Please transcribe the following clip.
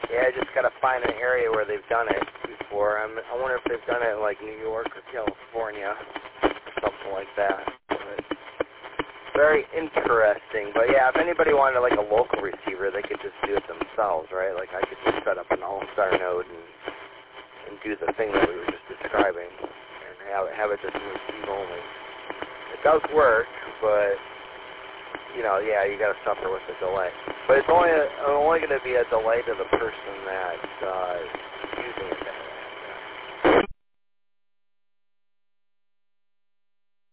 Yeah, I just gotta find an area where they've done it before. I wonder if they've done it in like New York or California, something like that. But very interesting. But yeah, if anybody wanted like a local receiver, they could just do it themselves, right? Like I could just set up an All-Star node and do the thing that we were just describing, and have it just receive only. It does work, but you know, yeah, you got to suffer with the delay. But it's only going to be a delay to the person that's using it